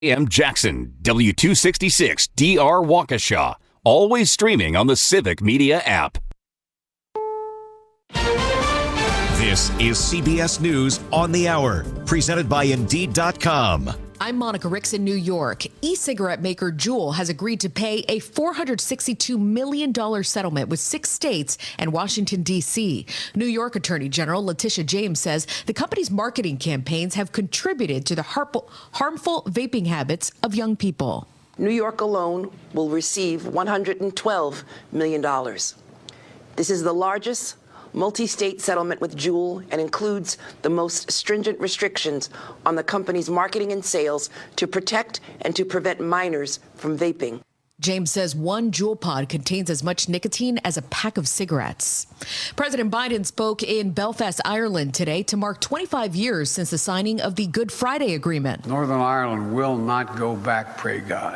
AM Jackson, W266 DR Waukesha. Always streaming on the Civic Media app. This is CBS News on the Hour, presented by Indeed.com. I'm Monica Ricks in New York. E-cigarette maker Juul has agreed to pay a $462 million settlement with 6 states and Washington, D.C. New York Attorney General Letitia James says the company's marketing campaigns have contributed to the harmful vaping habits of young people. New York alone will receive $112 million. This is the largest multi-state settlement with Juul and includes the most stringent restrictions on the company's marketing and sales to protect and to prevent minors from vaping. James says one Juul pod contains as much nicotine as a pack of cigarettes. President Biden spoke in Belfast, Ireland today to mark 25 years since the signing of the Good Friday Agreement. Northern Ireland will not go back, pray God.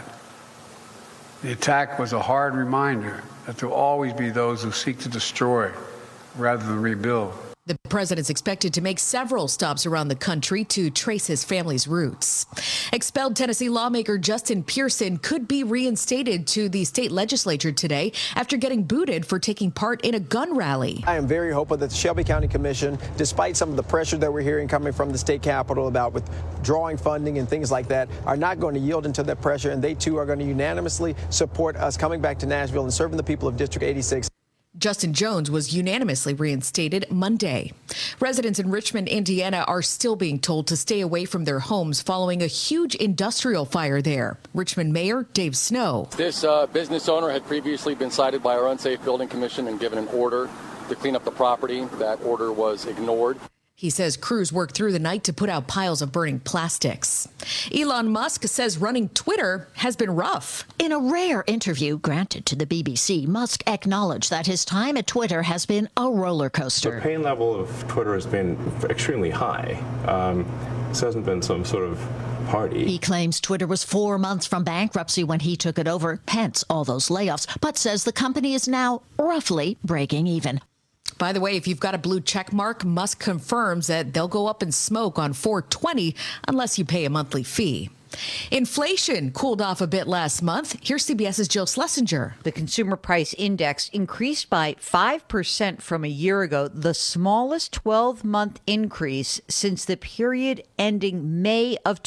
The attack was a hard reminder that there will always be those who seek to destroy rather than rebuild. The president's expected to make several stops around the country to trace his family's roots. Expelled Tennessee lawmaker Justin Pearson could be reinstated to the state legislature today after getting booted for taking part in a gun rally. I am very hopeful that the Shelby County Commission, despite some of the pressure that we're hearing coming from the state capitol about withdrawing funding and things like that, are not going to yield into that pressure, and they too are going to unanimously support us coming back to Nashville and serving the people of District 86. Justin Jones was unanimously reinstated Monday. Residents in Richmond, Indiana are still being told to stay away from their homes following a huge industrial fire there. Richmond Mayor Dave Snow. This business owner had previously been cited by our Unsafe Building Commission and given an order to clean up the property. That order was ignored. He says crews worked through the night to put out piles of burning plastics. Elon Musk says running Twitter has been rough. In a rare interview granted to the BBC, Musk acknowledged that his time at Twitter has been a roller coaster. The pain level of Twitter has been extremely high. This hasn't been some sort of party. He claims Twitter was 4 months from bankruptcy when he took it over, hence all those layoffs, but says the company is now roughly breaking even. By the way, if you've got a blue check mark, Musk confirms that they'll go up in smoke on 420 unless you pay a monthly fee. Inflation cooled off a bit last month. Here's CBS's Jill Schlesinger. The Consumer Price Index increased by 5% from a year ago, the smallest 12-month increase since the period ending May of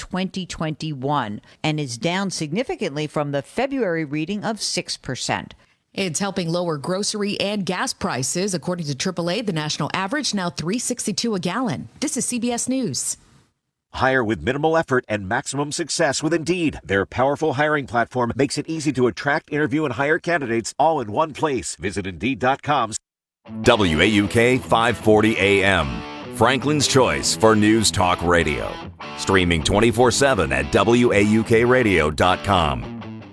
2021, and is down significantly from the February reading of 6%. It's helping lower grocery and gas prices. According to AAA, the national average now $3.62 a gallon. This is CBS News. Hire with minimal effort and maximum success with Indeed. Their powerful hiring platform makes it easy to attract, interview, and hire candidates all in one place. Visit Indeed.com. WAUK 540 AM. Franklin's Choice for News Talk Radio. Streaming 24/7 at WAUKradio.com.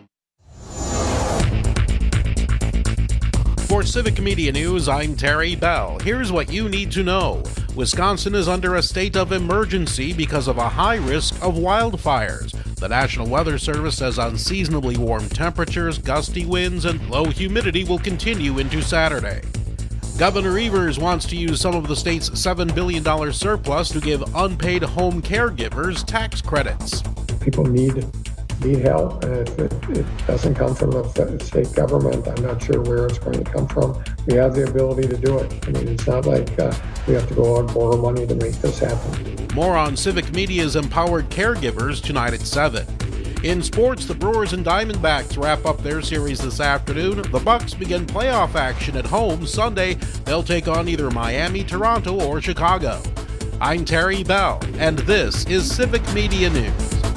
For Civic Media News, I'm Terry Bell. Here's what you need to know. Wisconsin is under a state of emergency because of a high risk of wildfires. The National Weather Service says unseasonably warm temperatures, gusty winds, and low humidity will continue into Saturday. Governor Evers wants to use some of the state's $7 billion surplus to give unpaid home caregivers tax credits. People need help, and if it doesn't come from the state government, I'm not sure where it's going to come from. We have the ability to do it. I mean, it's not like we have to go out and borrow money to make this happen. More on Civic Media's Empowered Caregivers tonight at 7. In sports, the Brewers and Diamondbacks wrap up their series this afternoon. The Bucks begin playoff action at home Sunday. They'll take on either Miami, Toronto, or Chicago. I'm Terry Bell, and this is Civic Media News.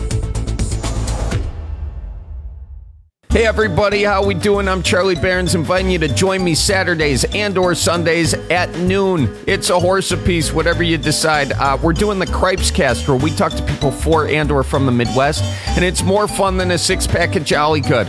Hey everybody, how we doing? I'm Charlie Barons, inviting you to join me Saturdays and or Sundays at noon. It's a horse apiece, whatever you decide. We're doing the Cripes Cast, where we talk to people for and or from the Midwest, and it's more fun than a six-pack of Jolly Good.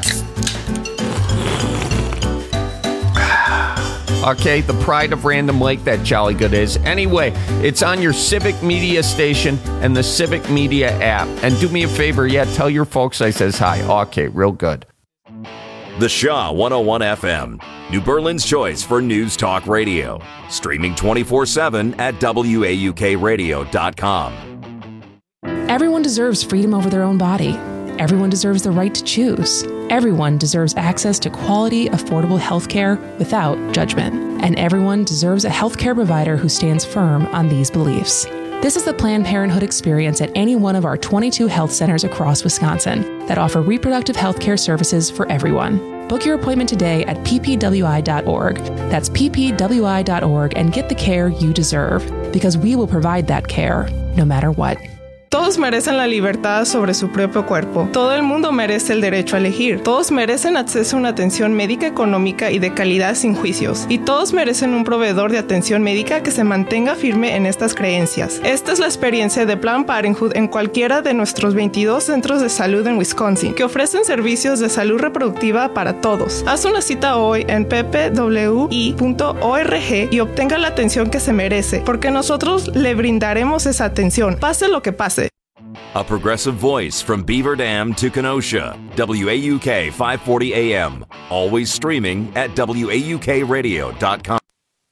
Okay, the pride of Random Lake, that Jolly Good is. Anyway, it's on your Civic Media station and the Civic Media app. And do me a favor, tell your folks I says hi. Okay, real good. The Shaw 101 FM, New Berlin's choice for News Talk Radio. Streaming 24/7 at WAUKradio.com. Everyone deserves freedom over their own body. Everyone deserves the right to choose. Everyone deserves access to quality, affordable health care without judgment. And everyone deserves a health care provider who stands firm on these beliefs. This is the Planned Parenthood experience at any one of our 22 health centers across Wisconsin that offer reproductive health care services for everyone. Book your appointment today at ppwi.org. That's ppwi.org and get the care you deserve, because we will provide that care no matter what. Todos merecen la libertad sobre su propio cuerpo. Todo el mundo merece el derecho a elegir. Todos merecen acceso a una atención médica económica y de calidad sin juicios. Y todos merecen un proveedor de atención médica que se mantenga firme en estas creencias. Esta es la experiencia de Planned Parenthood en cualquiera de nuestros 22 centros de salud en Wisconsin, que ofrecen servicios de salud reproductiva para todos. Haz una cita hoy en ppwi.org y obtenga la atención que se merece, porque nosotros le brindaremos esa atención, pase lo que pase. A progressive voice from Beaver Dam to Kenosha. WAUK 540 AM. Always streaming at WAUKradio.com.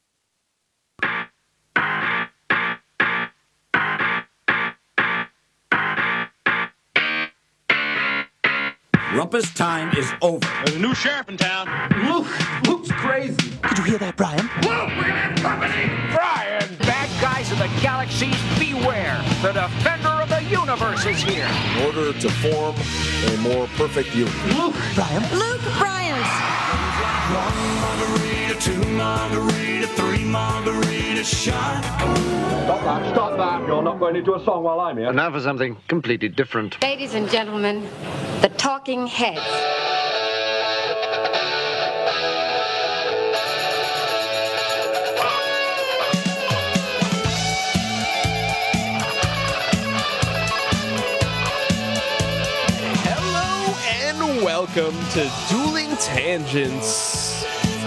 Rumpus time is over. There's a new sheriff in town. Luke's crazy. Did you hear that, Brian? Luke, we have company! Brian! Bad guys of the galaxies, beware! The defender of the universe is here! In order to form a more perfect union. Luke! Brian? Luke Bryans! 1 margarita, 2 margarita, 3 margarita shot. Stop that. You're not going into a song while I'm here. And now for something completely different. Ladies and gentlemen, the Talking Heads. Welcome to Dueling Tangents.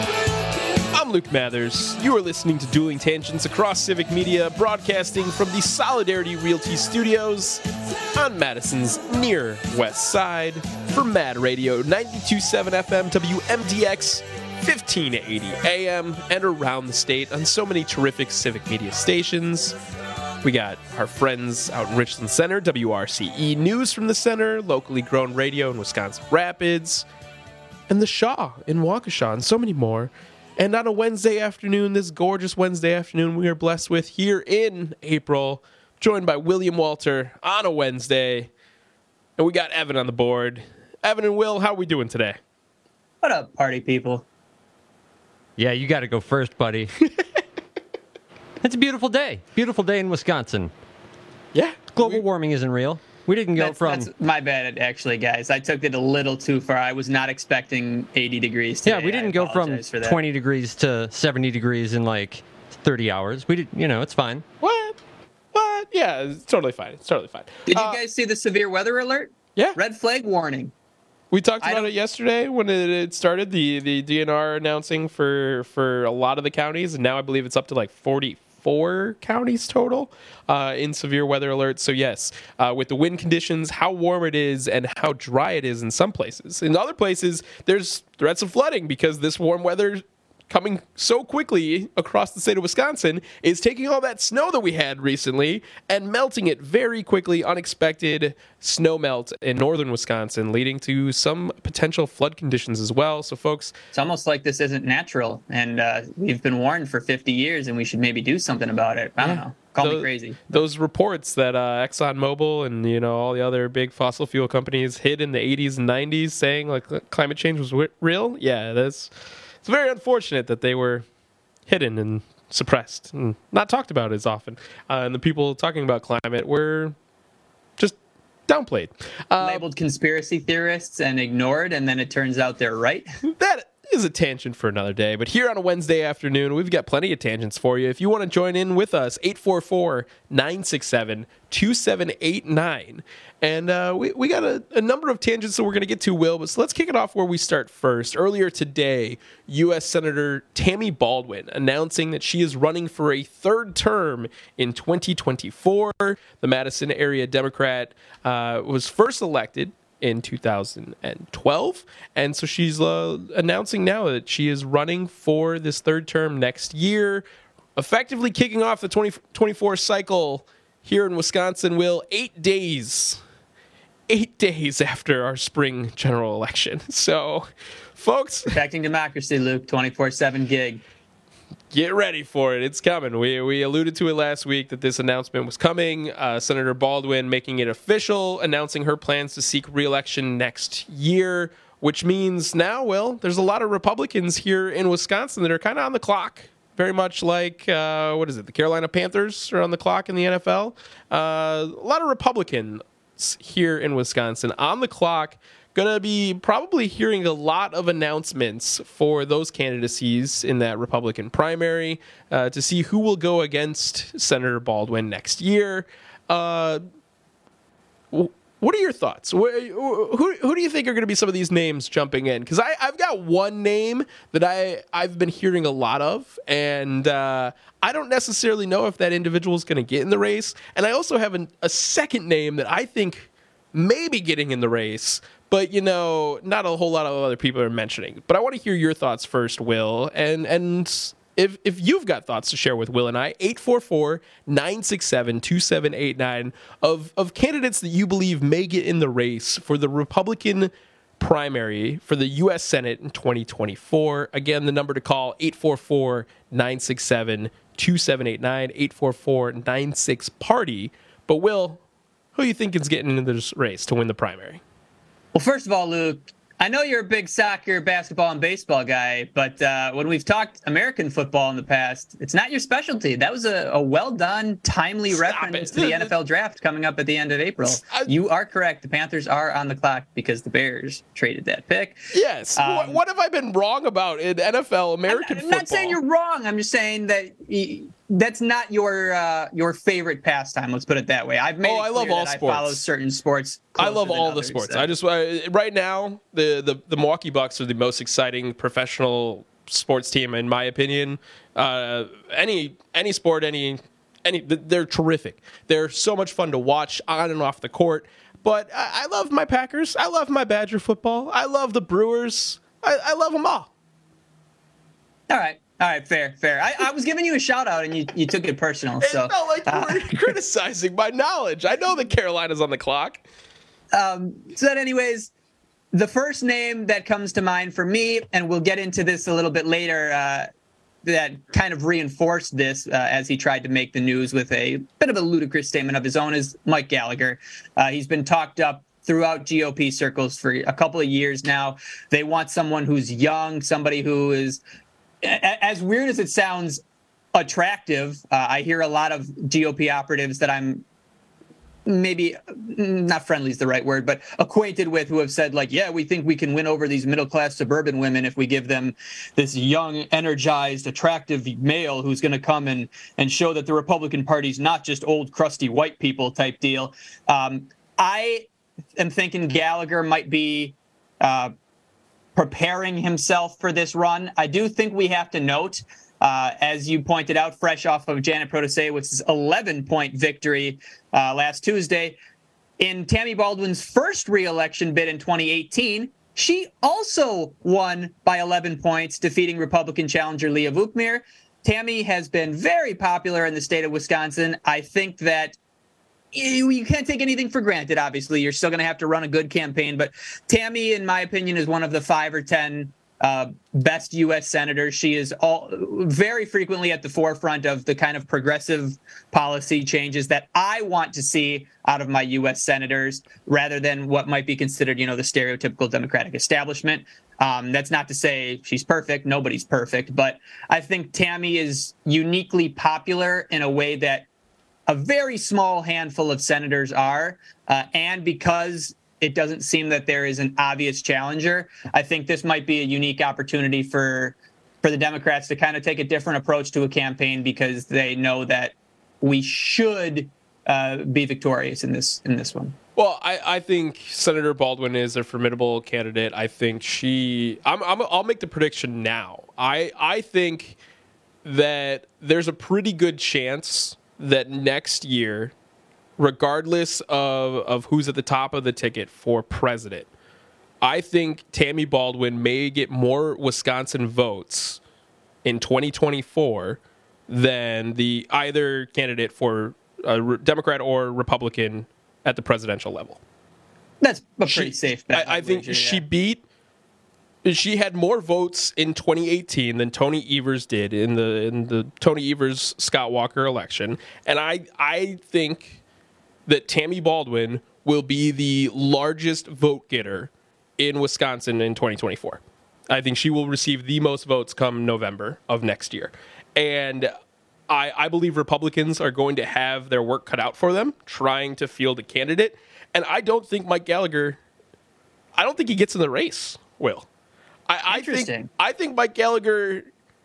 I'm Luke Mathers. You are listening to Dueling Tangents across Civic Media, broadcasting from the Solidarity Realty Studios on Madison's near west side for Mad Radio 92.7 FM WMDX 1580 AM and around the state on so many terrific Civic Media stations. We got our friends out in Richland Center, WRCE News from the Center, locally grown radio in Wisconsin Rapids, and the Shaw in Waukesha, and so many more. And on a Wednesday afternoon, this gorgeous Wednesday afternoon, we are blessed with here in April, joined by William Walter on a Wednesday. And we got Evan on the board. Evan and Will, how are we doing today? What up, party people? Yeah, you got to go first, buddy. It's a beautiful day. Beautiful day in Wisconsin. Yeah. Global warming isn't real. We didn't go That's my bad, actually, guys. I took it a little too far. I was not expecting 80 degrees today. Yeah, we didn't go from 20 degrees to 70 degrees in like 30 hours. We did, it's fine. What? Yeah, it's totally fine. It's totally fine. Did you guys see the severe weather alert? Yeah. Red flag warning. We talked about it yesterday when it started, the DNR announcing for a lot of the counties, and now I believe it's up to like 44 counties total in severe weather alerts. So yes, with the wind conditions, how warm it is, and how dry it is in some places. In other places, there's threats of flooding because this warm weather coming so quickly across the state of Wisconsin is taking all that snow that we had recently and melting it very quickly. Unexpected snow melt in northern Wisconsin, leading to some potential flood conditions as well. So folks, it's almost like this isn't natural, and we've been warned for 50 years, and we should maybe do something about it. I don't know. Call me crazy. Those reports that ExxonMobil and all the other big fossil fuel companies hid in the 80s and 90s saying like climate change was real. Yeah, it's very unfortunate that they were hidden and suppressed and not talked about as often. And the people talking about climate were just downplayed. Labeled conspiracy theorists and ignored, and then it turns out they're right. That is a tangent for another day. But here on a Wednesday afternoon, we've got plenty of tangents for you. If you want to join in with us, 844-967-2789. And we got a number of tangents that we're going to get to, Will, but so let's kick it off where we start first. Earlier today, U.S. Senator Tammy Baldwin announcing that she is running for a third term in 2024. The Madison area Democrat was first elected in 2012, and so she's announcing now that she is running for this third term next year, effectively kicking off the 2024 cycle here in Wisconsin. Will, 8 days 8 days after our spring general election. So, folks, protecting democracy, Luke, 24/7 gig. Get ready for it. It's coming. We alluded to it last week that this announcement was coming. Senator Baldwin making it official, announcing her plans to seek re-election next year, which means now, Will, there's a lot of Republicans here in Wisconsin that are kind of on the clock. Very much like, the Carolina Panthers are on the clock in the NFL. A lot of Republicans here in Wisconsin on the clock. Going to be probably hearing a lot of announcements for those candidacies in that Republican primary to see who will go against Senator Baldwin next year. What are your thoughts? Who do you think are going to be some of these names jumping in? Because I've got one name that I've been hearing a lot of, and I don't necessarily know if that individual is going to get in the race. And I also have a second name that I think may be getting in the race, but, not a whole lot of other people are mentioning. But I want to hear your thoughts first, Will. And if you've got thoughts to share with Will and I, 844-967-2789 of candidates that you believe may get in the race for the Republican primary for the U.S. Senate in 2024. Again, the number to call, 844-967-2789, 844-96-PARTY. But, Will, who do you think is getting into this race to win the primary? Well, first of all, Luke, I know you're a big soccer, basketball, and baseball guy, but when we've talked American football in the past, it's not your specialty. That was a well-done, timely reference to the NFL draft coming up at the end of April. You are correct. The Panthers are on the clock because the Bears traded that pick. Yes. What have I been wrong about in NFL American football? I'm not saying you're wrong. I'm just saying that that's not your favorite pastime. Let's put it that way. I love all sports. I follow certain sports. I love all the sports. I just right now the Milwaukee Bucks are the most exciting professional sports team in my opinion. Any sport, they're terrific. They're so much fun to watch on and off the court. But I love my Packers. I love my Badger football. I love the Brewers. I love them all. All right, fair. I was giving you a shout out and you took it personal. So it felt like you were criticizing my knowledge. I know that Carolina's on the clock. Anyways, the first name that comes to mind for me, and we'll get into this a little bit later, that kind of reinforced this as he tried to make the news with a bit of a ludicrous statement of his own, is Mike Gallagher. He's been talked up throughout GOP circles for a couple of years now. They want someone who's young, somebody who is, as weird as it sounds, attractive. I hear a lot of GOP operatives that I'm maybe not friendly is the right word, but acquainted with, who have said, like, yeah, we think we can win over these middle-class suburban women if we give them this young, energized, attractive male who's going to come and show that the Republican Party's not just old, crusty white people type deal. I am thinking Gallagher might be preparing himself for this run. I do think we have to note, as you pointed out, fresh off of Janet Protasiewicz's 11-point victory last Tuesday, in Tammy Baldwin's first re-election bid in 2018, she also won by 11 points, defeating Republican challenger Leah Vukmir. Tammy has been very popular in the state of Wisconsin. I think that you can't take anything for granted, obviously. You're still going to have to run a good campaign. But Tammy, in my opinion, is one of the 5 or 10 best U.S. senators. She is very frequently at the forefront of the kind of progressive policy changes that I want to see out of my U.S. senators, rather than what might be considered, the stereotypical Democratic establishment. That's not to say she's perfect. Nobody's perfect. But I think Tammy is uniquely popular in a way that a very small handful of senators are. And because it doesn't seem that there is an obvious challenger, I think this might be a unique opportunity for the Democrats to kind of take a different approach to a campaign, because they know that we should be victorious in this one. Well, I think Senator Baldwin is a formidable candidate. I think I'll make the prediction now. I think that there's a pretty good chance that next year, regardless of who's at the top of the ticket for president, I think Tammy Baldwin may get more Wisconsin votes in 2024 than the either candidate for a Democrat or Republican at the presidential level. That's a pretty safe bet. I think she had more votes in 2018 than Tony Evers did in the Tony Evers Scott Walker election, and I think that Tammy Baldwin will be the largest vote getter in Wisconsin in 2024. I think she will receive the most votes come November of next year, and I believe Republicans are going to have their work cut out for them trying to field a candidate, and I don't think Mike Gallagher. I don't think he gets in the race. Will. I think Mike Gallagher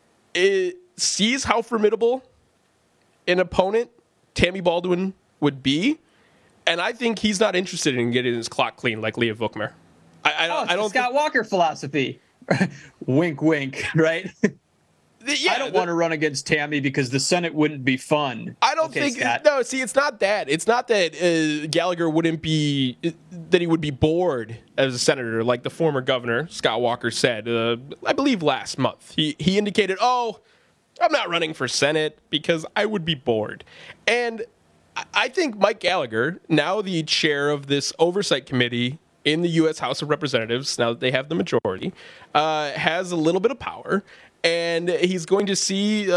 sees how formidable an opponent Tammy Baldwin would be, and I think he's not interested in getting his clock clean like Leah Vukmir. I don't Scott Walker philosophy. Wink, wink, right? Yeah, I don't want to run against Tammy because the Senate wouldn't be fun. I don't think. Scott. No, see, it's not that. It's not that Gallagher wouldn't be, that he would be bored as a senator, like the former governor, Scott Walker, said, I believe last month. He indicated, I'm not running for Senate because I would be bored. And I think Mike Gallagher, now the chair of this oversight committee in the U.S. House of Representatives, now that they have the majority, has a little bit of power. And he's going to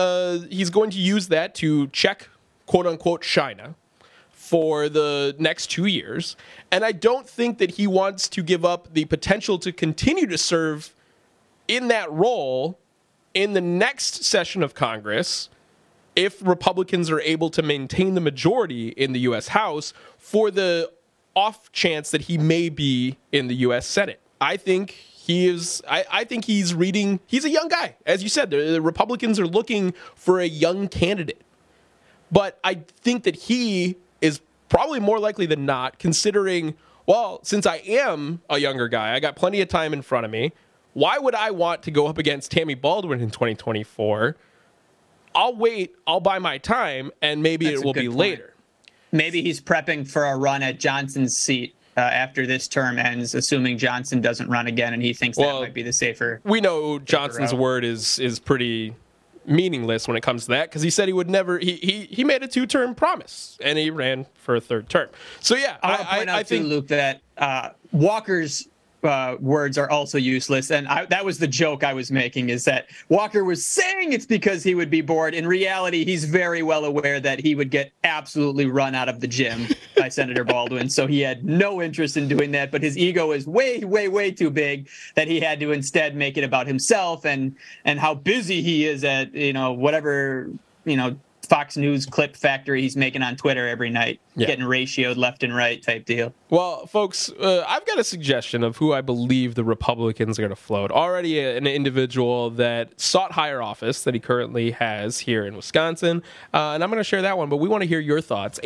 use that to check, quote unquote, China for the next 2 years. And I don't think that he wants to give up the potential to continue to serve in that role in the next session of Congress if Republicans are able to maintain the majority in the U.S. House for the off chance that he may be in the U.S. Senate. I think I think he's reading. He's a young guy. As you said, the Republicans are looking for a young candidate. But I think that he is probably more likely than not considering, well, since I am a younger guy, I got plenty of time in front of me. Why would I want to go up against Tammy Baldwin in 2024? I'll wait. I'll buy my time, and maybe it will be later. Maybe he's prepping for a run at Johnson's seat. After this term ends, assuming Johnson doesn't run again, and he thinks that might be the safer. We know Johnson's word is pretty meaningless when it comes to that because he said he would never. He made a 2-term promise, and he ran for a 3rd term. So yeah, I want to point out too, Luke, that Walker's words are also useless, and that was the joke I was making, is that Walker was saying it's because he would be bored. In reality, he's very well aware that he would get absolutely run out of the gym by Senator Baldwin, so he had no interest in doing that, but his ego is way, way, way too big that he had to instead make it about himself and how busy he is at, whatever, Fox News clip factory he's making on Twitter every night, getting ratioed left and right type deal. Well, folks, I've got a suggestion of who I believe the Republicans are going to float. Already an individual that sought higher office that he currently has here in Wisconsin, and I'm going to share that one, but we want to hear your thoughts.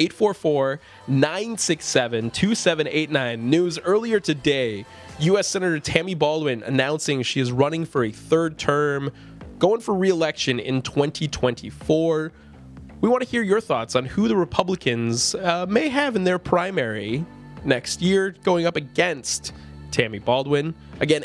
844-967-2789. News earlier today, U.S. Senator Tammy Baldwin announcing she is running for a 3rd term, going for re-election in 2024. We want to hear your thoughts on who the Republicans may have in their primary next year going up against Tammy Baldwin. Again,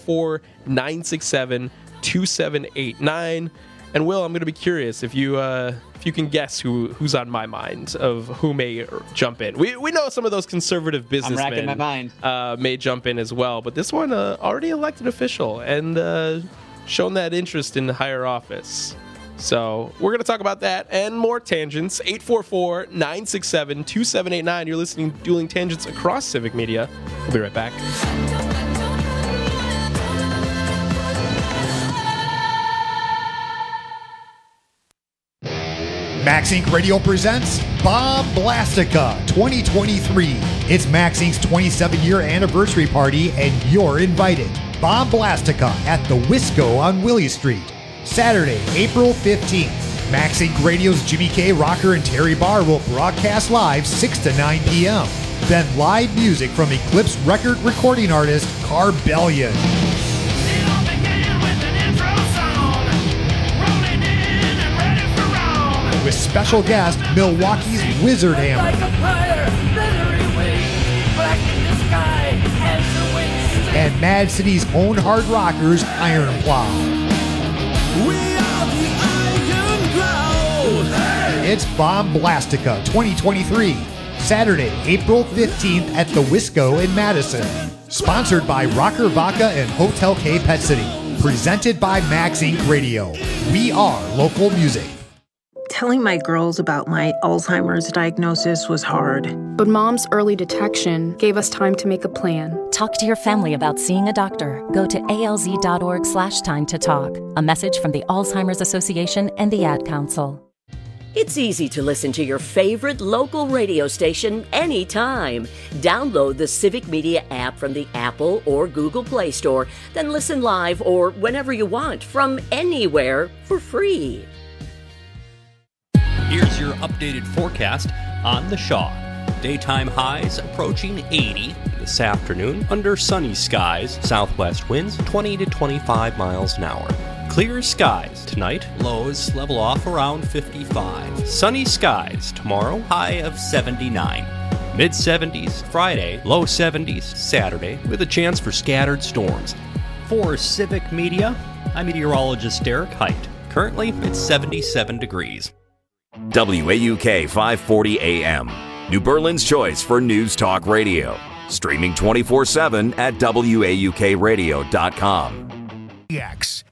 844-967-2789. And Will, I'm going to be curious if you can guess who's on my mind of who may jump in. We know some of those conservative businessmen I'm racking my mind. May jump in as well, but this one already elected official and shown that interest in the higher office. So we're going to talk about that and more tangents. 844-967-2789. You're listening to Dueling Tangents across Civic Media. We'll be right back. Max Inc. Radio presents Bomb Blastica 2023. It's Max Inc.'s 27-year anniversary party, and you're invited. Bomb Blastica at the Wisco on Willie Street. Saturday, April 15th. Max Inc. Radio's Jimmy K. Rocker and Terry Barr will broadcast live 6 to 9 p.m. Then live music from Eclipse record recording artist Carbellion. With special guest, Milwaukee's Wizard Hammer. And Mad City's own hard rockers, Iron Plow. It's Bomb Blastica 2023. Saturday, April 15th at the Wisco in Madison. Sponsored by Rocker Vodka and Hotel K Pet City. Presented by Max Inc. Radio. We are local music. Telling my girls about my Alzheimer's diagnosis was hard. But Mom's early detection gave us time to make a plan. Talk to your family about seeing a doctor. Go to alz.org/time to talk. A message from the Alzheimer's Association and the Ad Council. It's easy to listen to your favorite local radio station anytime. Download the Civic Media app from the Apple or Google Play Store, then listen live or whenever you want from anywhere for free. Here's your updated forecast on the Shaw. Daytime highs approaching 80 this afternoon under sunny skies. Southwest winds 20 to 25 miles an hour. Clear skies tonight, lows level off around 55. Sunny skies tomorrow, high of 79. Mid-70s Friday, low 70s Saturday, with a chance for scattered storms. For Civic Media, I'm meteorologist Derek Height. Currently, it's 77 degrees. WAUK 540 AM, New Berlin's choice for news talk radio. Streaming 24/7 at WAUKradio.com. X.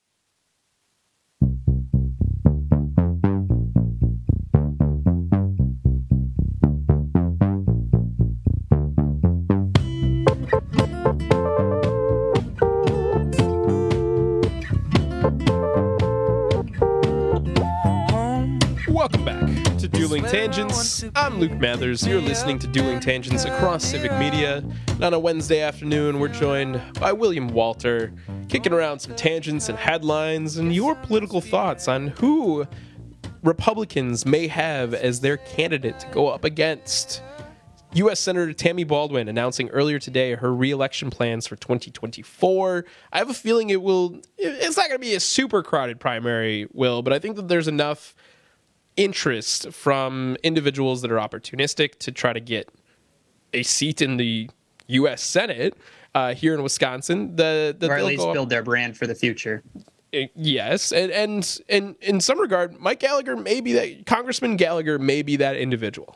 Welcome back to Dueling Tangents. I'm Luke Mathers. You're listening to Dueling Tangents across Civic Media. And on a Wednesday afternoon, we're joined by William Walter, kicking around some tangents and headlines and your political thoughts on who Republicans may have as their candidate to go up against. U.S. Senator Tammy Baldwin announcing earlier today her re-election plans for 2024. I have a feeling it's not going to be a super crowded primary, Will, but I think that there's enough interest from individuals that are opportunistic to try to get a seat in the U.S. Senate here in Wisconsin. Or at least build their brand for the future. Yes, and in some regard, Congressman Gallagher may be that individual.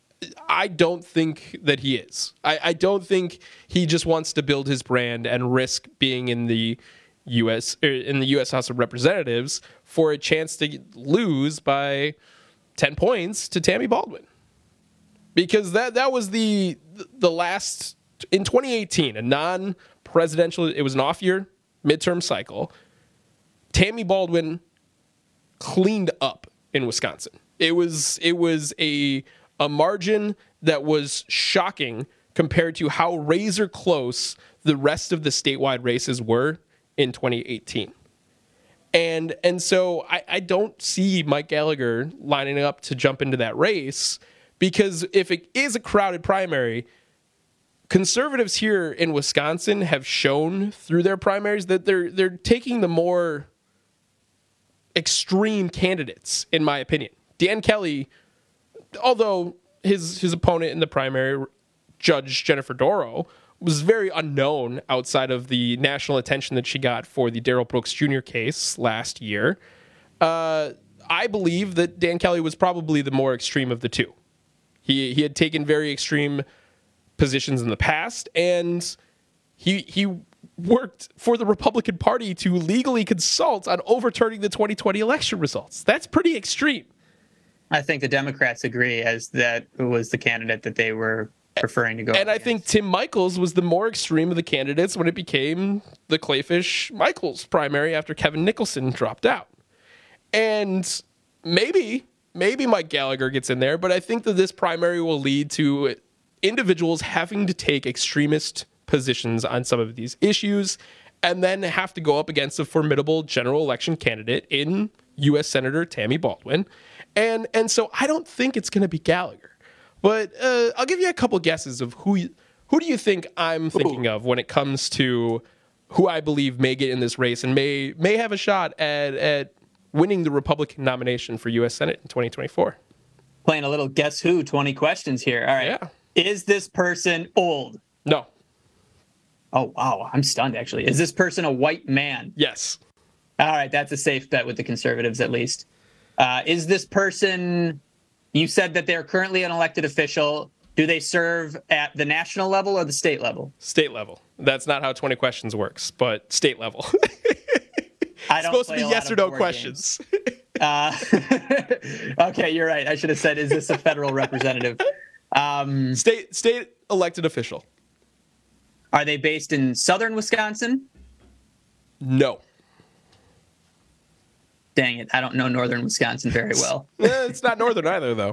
I don't think that he is. I don't think he just wants to build his brand and risk being in the U.S. House of Representatives for a chance to lose by 10 points to Tammy Baldwin, because that was the last in 2018, a non-presidential. It was an off-year midterm cycle. Tammy Baldwin cleaned up in Wisconsin. It was a margin that was shocking compared to how razor close the rest of the statewide races were in 2018. And so I don't see Mike Gallagher lining up to jump into that race, because if it is a crowded primary, conservatives here in Wisconsin have shown through their primaries that they're taking the more extreme candidates, in my opinion. Dan Kelly, although his opponent in the primary, Judge Jennifer Dorow, was very unknown outside of the national attention that she got for the Darrell Brooks Jr. case last year. I believe that Dan Kelly was probably the more extreme of the two. He had taken very extreme positions in the past, and he worked for the Republican Party to legally consult on overturning the 2020 election results. That's pretty extreme. I think the Democrats agree, as that was the candidate that they were preferring to go. And I think Tim Michels was the more extreme of the candidates when it became the Clayfish Michels primary after Kevin Nicholson dropped out. And maybe Mike Gallagher gets in there, but I think that this primary will lead to individuals having to take extremist positions on some of these issues and then have to go up against a formidable general election candidate in U.S. Senator Tammy Baldwin. And so I don't think it's going to be Gallagher. But I'll give you a couple guesses of who do you think I'm thinking of when it comes to who I believe may get in this race and may have a shot at winning the Republican nomination for U.S. Senate in 2024. Playing a little guess who, 20 questions here. All right. Yeah. Is this person old? No. Oh, wow. I'm stunned, actually. Is this person a white man? Yes. All right. That's a safe bet with the conservatives, at least. Is this person... You said that they're currently an elected official. Do they serve at the national level or the state level? State level. That's not how 20 questions works, but state level. I don't supposed to be yes or no questions. Okay, you're right. I should have said, is this a federal representative? State elected official. Are they based in southern Wisconsin? No. Dang it. I don't know northern Wisconsin very well. It's not northern either, though.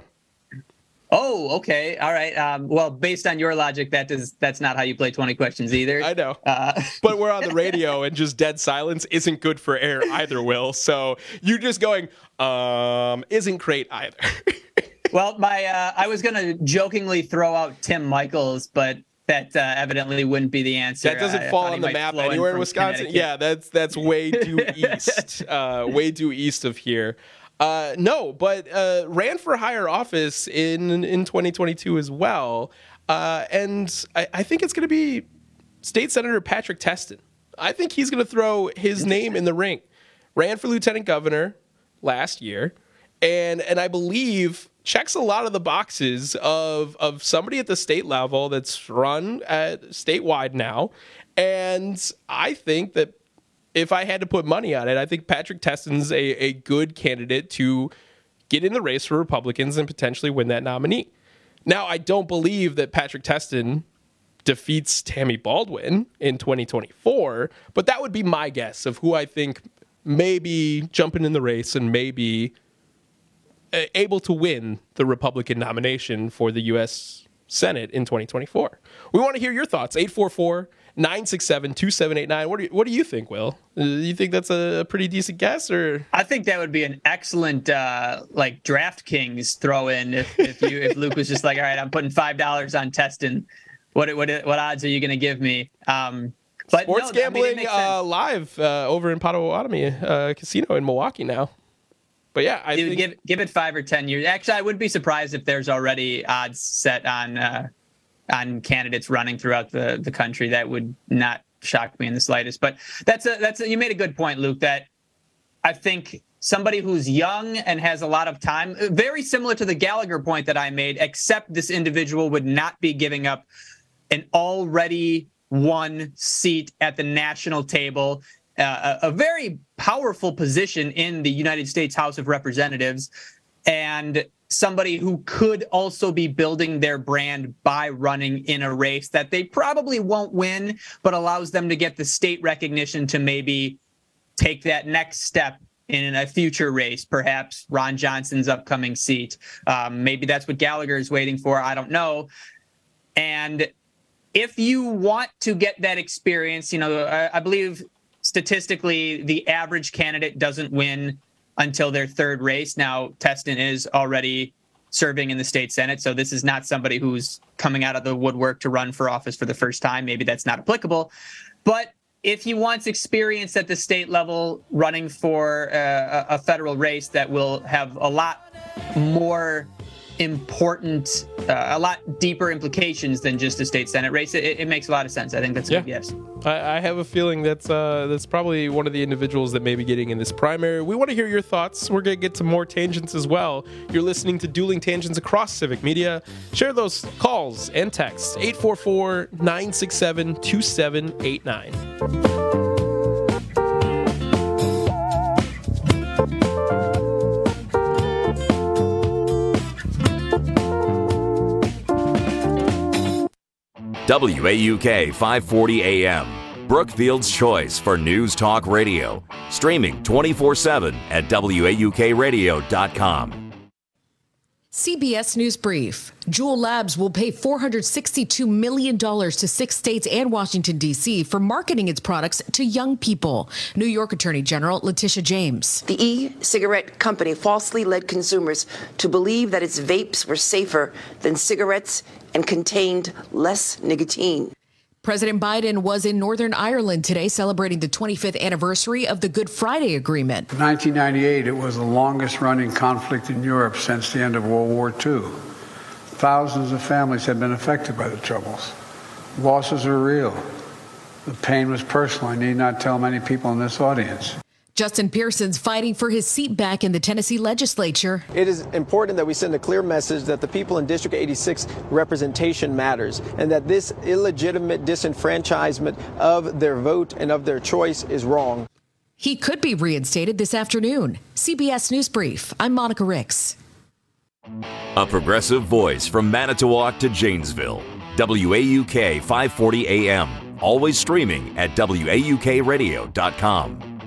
Oh, okay. All right. Well, based on your logic, that's not how you play 20 questions either. I know. But we're on the radio, and just dead silence isn't good for air either, Will. So you just going, isn't great either. Well, I was going to jokingly throw out Tim Michaels, but that evidently wouldn't be the answer. That doesn't fall on the map anywhere in Wisconsin. Yeah, that's way too east. Way too east of here. No, but ran for higher office in 2022 as well. And I think it's going to be State Senator Patrick Testin. I think he's going to throw his name in the ring. Ran for lieutenant governor last year, and I believe checks a lot of the boxes of somebody at the state level that's run statewide now. And I think that if I had to put money on it, I think Patrick Testin's a good candidate to get in the race for Republicans and potentially win that nominee. Now, I don't believe that Patrick Testin defeats Tammy Baldwin in 2024, but that would be my guess of who I think may be jumping in the race and maybe able to win the Republican nomination for the U.S. Senate in 2024. We want to hear your thoughts. 844-967-2789. What do you think, Will? You think that's a pretty decent guess, or? I think that would be an excellent like DraftKings throw in if Luke was just like, all right, I'm putting $5 on Testin. What odds are you going to give me? But sports gambling live over in Potawatomi Casino in Milwaukee now. But yeah, I think give it 5 or 10 years. Actually, I wouldn't be surprised if there's already odds set on candidates running throughout the country. That would not shock me in the slightest. But you made a good point, Luke, that I think somebody who's young and has a lot of time, very similar to the Gallagher point that I made, except this individual would not be giving up an already won seat at the national table. A very powerful position in the United States House of Representatives, and somebody who could also be building their brand by running in a race that they probably won't win, but allows them to get the state recognition to maybe take that next step in a future race, perhaps Ron Johnson's upcoming seat. Maybe that's what Gallagher is waiting for. I don't know. And if you want to get that experience, I believe statistically, the average candidate doesn't win until their third race. Now, Testin is already serving in the state Senate, so this is not somebody who's coming out of the woodwork to run for office for the first time. Maybe that's not applicable. But if he wants experience at the state level running for a federal race that will have a lot more important, a lot deeper implications than just a state Senate race, it makes a lot of sense. I think that's a good guess. I have a feeling that's probably one of the individuals that may be getting in this primary. We want to hear your thoughts. We're going to get to more tangents as well. You're listening to Dueling Tangents across Civic Media. Share those calls and texts. 844-967-2789. WAUK 540 AM, Brookfield's choice for news talk radio. Streaming 24/7 at WAUKradio.com. CBS News Brief. Juul Labs will pay $462 million to 6 states and Washington, D.C. for marketing its products to young people. New York Attorney General Letitia James. The e-cigarette company falsely led consumers to believe that its vapes were safer than cigarettes and contained less nicotine. President Biden was in Northern Ireland today celebrating the 25th anniversary of the Good Friday Agreement. In 1998, it was the longest-running conflict in Europe since the end of World War II. Thousands of families had been affected by the Troubles. Losses are real. The pain was personal. I need not tell many people in this audience. Justin Pearson's fighting for his seat back in the Tennessee legislature. It is important that we send a clear message that the people in District 86 representation matters, and that this illegitimate disenfranchisement of their vote and of their choice is wrong. He could be reinstated this afternoon. CBS News Brief. I'm Monica Ricks. A progressive voice from Manitowoc to Janesville. WAUK 540 AM. Always streaming at WAUKradio.com.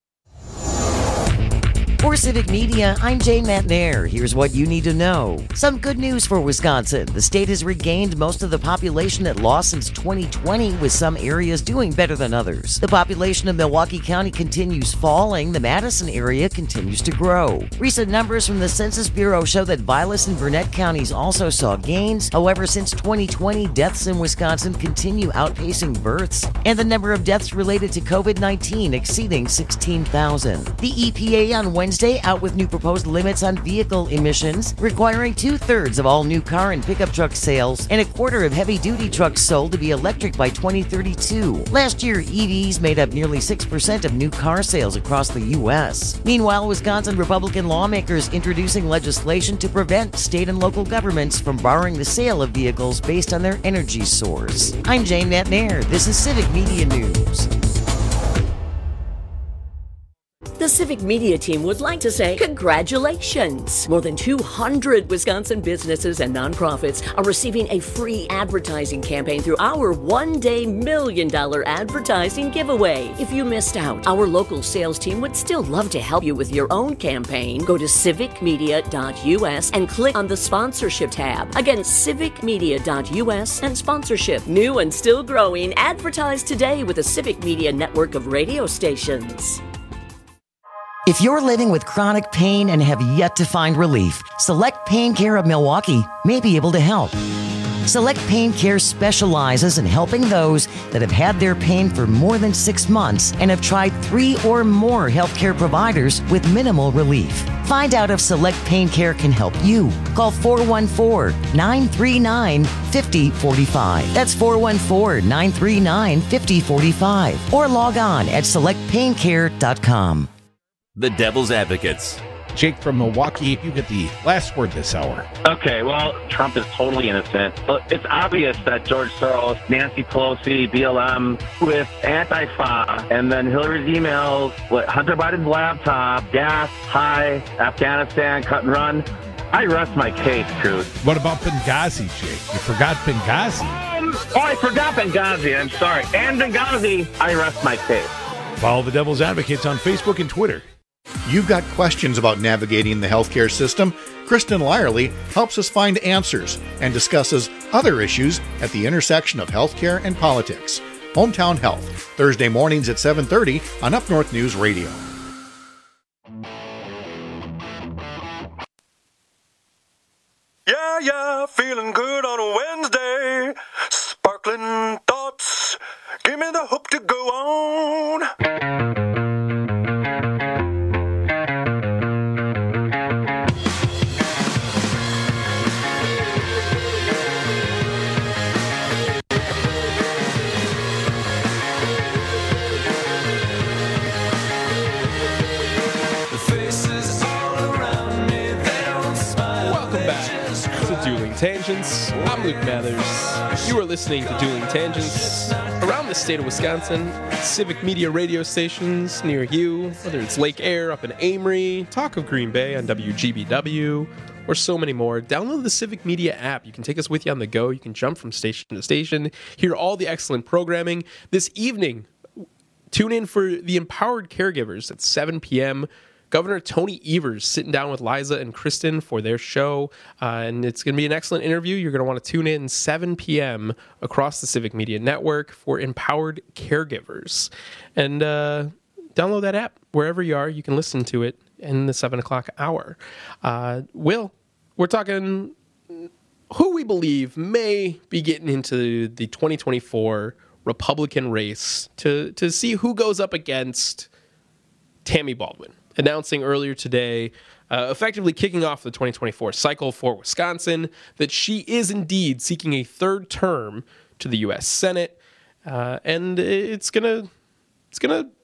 For Civic Media, I'm Jane Matnair. Here's what you need to know. Some good news for Wisconsin. The state has regained most of the population it lost since 2020, with some areas doing better than others. The population of Milwaukee County continues falling. The Madison area continues to grow. Recent numbers from the Census Bureau show that Vilas and Burnett counties also saw gains. However, since 2020, deaths in Wisconsin continue outpacing births, and the number of deaths related to COVID-19 exceeding 16,000. The EPA on Wednesday out with new proposed limits on vehicle emissions, requiring 2/3 of all new car and pickup truck sales and a quarter of heavy-duty trucks sold to be electric by 2032. Last year, EVs made up nearly 6% of new car sales across the U.S. Meanwhile, Wisconsin Republican lawmakers introducing legislation to prevent state and local governments from barring the sale of vehicles based on their energy source. I'm Jane Matnair. This is Civic Media News. The Civic Media team would like to say congratulations! More than 200 Wisconsin businesses and nonprofits are receiving a free advertising campaign through our one-day $1 million advertising giveaway. If you missed out, our local sales team would still love to help you with your own campaign. Go to civicmedia.us and click on the sponsorship tab. Again, civicmedia.us and sponsorship. New and still growing, advertise today with the Civic Media network of radio stations. If you're living with chronic pain and have yet to find relief, Select Pain Care of Milwaukee may be able to help. Select Pain Care specializes in helping those that have had their pain for more than 6 months and have tried 3 or more healthcare providers with minimal relief. Find out if Select Pain Care can help you. Call 414-939-5045. That's 414-939-5045. Or log on at selectpaincare.com. The Devil's Advocates. Jake from Milwaukee, you get the last word this hour. Okay, well, Trump is totally innocent. But it's obvious that George Soros, Nancy Pelosi, BLM, with Antifa, and then Hillary's emails, Hunter Biden's laptop, gas, high, Afghanistan, cut and run. I rest my case, Truth. What about Benghazi, Jake? You forgot Benghazi. I forgot Benghazi. I'm sorry. And Benghazi, I rest my case. Follow the Devil's Advocates on Facebook and Twitter. You've got questions about navigating the healthcare system? Kristen Lyerly helps us find answers and discusses other issues at the intersection of healthcare and politics. Hometown Health, Thursday mornings at 7:30 on Up North News Radio. Yeah, feeling good on a Wednesday. Sparkling thoughts, give me the hope to go on. Tangents. I'm Luke Mathers. You are listening to Dueling Tangents around the state of Wisconsin, Civic Media radio stations near you, whether it's Lake Air up in Amory, Talk of Green Bay on WGBW, or so many more. Download the Civic Media app. You can take us with you on the go. You can jump from station to station, hear all the excellent programming. This evening, tune in for the Empowered Caregivers at 7 p.m., Governor Tony Evers sitting down with Liza and Kristen for their show, and it's going to be an excellent interview. You're going to want to tune in 7 p.m. across the Civic Media Network for Empowered Caregivers. And download that app wherever you are. You can listen to it in the 7 o'clock hour. Will, we're talking who we believe may be getting into the 2024 Republican race to see who goes up against Tammy Baldwin. Announcing earlier today, effectively kicking off the 2024 cycle for Wisconsin, that she is indeed seeking a third term to the U.S. Senate, and it's gonna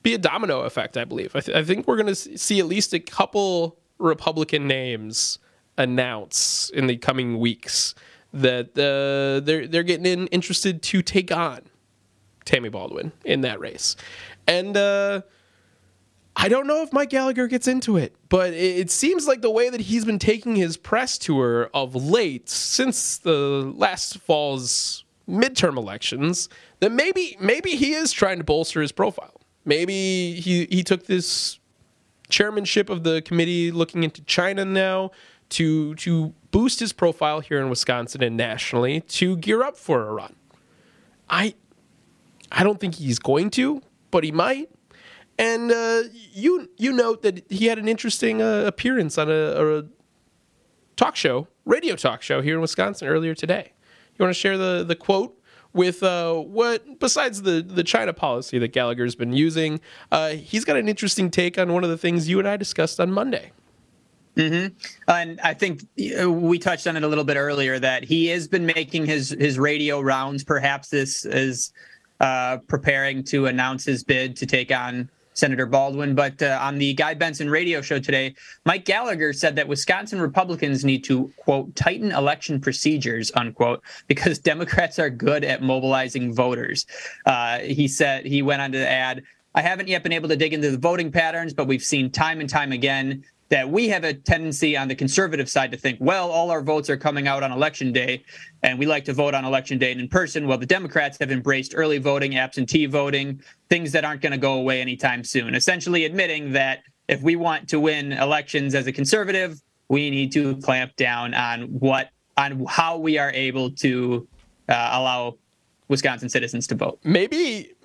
be a domino effect, I believe. I think we're going to see at least a couple Republican names announce in the coming weeks that they're getting interested to take on Tammy Baldwin in that race. And I don't know if Mike Gallagher gets into it, but it seems like the way that he's been taking his press tour of late since the last fall's midterm elections, that maybe he is trying to bolster his profile. Maybe he took this chairmanship of the committee looking into China now to boost his profile here in Wisconsin and nationally to gear up for a run. I don't think he's going to, but he might. And you note that he had an interesting appearance on a talk show, radio talk show here in Wisconsin earlier today. You want to share the quote with what, besides the China policy that Gallagher's been using, he's got an interesting take on one of the things you and I discussed on Monday. Mm-hmm. And I think we touched on it a little bit earlier that he has been making his radio rounds. Perhaps this is preparing to announce his bid to take on Senator Baldwin. But on the Guy Benson radio show today, Mike Gallagher said that Wisconsin Republicans need to, quote, tighten election procedures, unquote, because Democrats are good at mobilizing voters. He went on to add, I haven't yet been able to dig into the voting patterns, but we've seen time and time again that we have a tendency on the conservative side to think, well, all our votes are coming out on Election Day, and we like to vote on Election Day and in person. Well, the Democrats have embraced early voting, absentee voting, things that aren't going to go away anytime soon, essentially admitting that if we want to win elections as a conservative, we need to clamp down on how we are able to allow Wisconsin citizens to vote. Maybe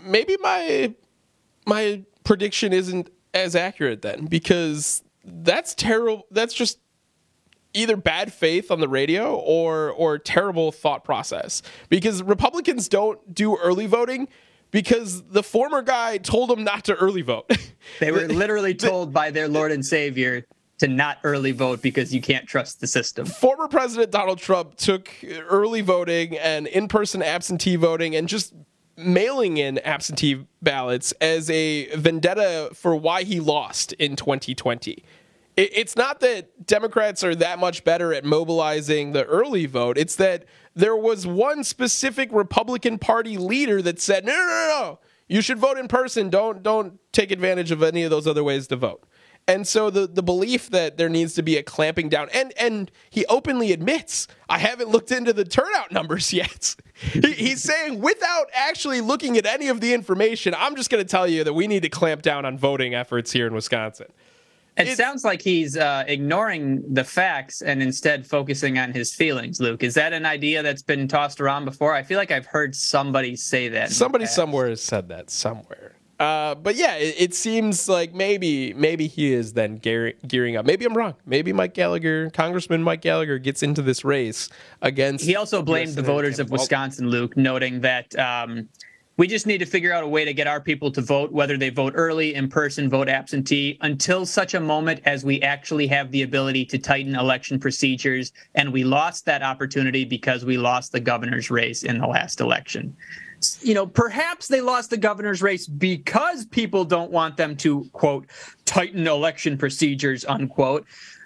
my prediction isn't as accurate then, because that's terrible. That's just either bad faith on the radio or terrible thought process, because Republicans don't do early voting because the former guy told them not to early vote. They were literally told by their Lord and Savior to not early vote because you can't trust the system. Former President Donald Trump took early voting and in-person absentee voting and just mailing in absentee ballots as a vendetta for why he lost in 2020. It's not that Democrats are that much better at mobilizing the early vote. It's that there was one specific Republican Party leader that said, no, you should vote in person. Don't take advantage of any of those other ways to vote. And so the belief that there needs to be a clamping down, and he openly admits, I haven't looked into the turnout numbers yet. He's saying, without actually looking at any of the information, I'm just going to tell you that we need to clamp down on voting efforts here in Wisconsin. It sounds like he's ignoring the facts and instead focusing on his feelings, Luke. Is that an idea that's been tossed around before? I feel like I've heard somebody say that. Somebody somewhere has said that somewhere. But yeah, it seems like maybe he is then gearing up. Maybe I'm wrong. Maybe Congressman Mike Gallagher gets into this race against. He also blamed the voters of Wisconsin, Luke, noting that we just need to figure out a way to get our people to vote, whether they vote early, in person, vote absentee, until such a moment as we actually have the ability to tighten election procedures. And we lost that opportunity because we lost the governor's race in the last election. You know, perhaps they lost the governor's race because people don't want them to, quote, tighten election procedures, unquote.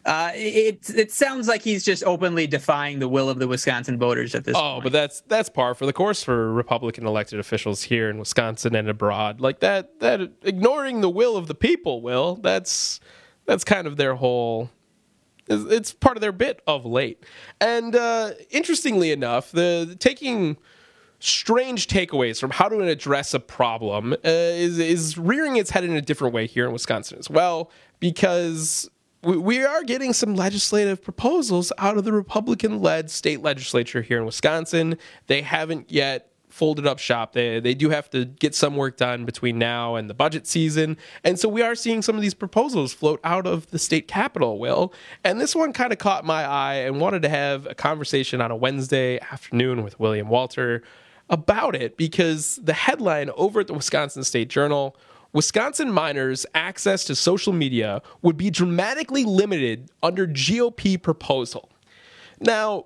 It sounds like he's just openly defying the will of the Wisconsin voters at this point. Oh, but that's par for the course for Republican elected officials here in Wisconsin and abroad. Like that ignoring the will of the people, that's kind of their whole. It's part of their bit of late. And interestingly enough, the taking strange takeaways from how to address a problem is rearing its head in a different way here in Wisconsin as well, because we are getting some legislative proposals out of the Republican-led state legislature here in Wisconsin. They haven't yet folded up shop. They do have to get some work done between now and the budget season. And so we are seeing some of these proposals float out of the state capitol, Will. And this one kind of caught my eye and wanted to have a conversation on a Wednesday afternoon with William Walter about it, because the headline over at the Wisconsin State Journal, Wisconsin minors' access to social media would be dramatically limited under GOP proposal. Now,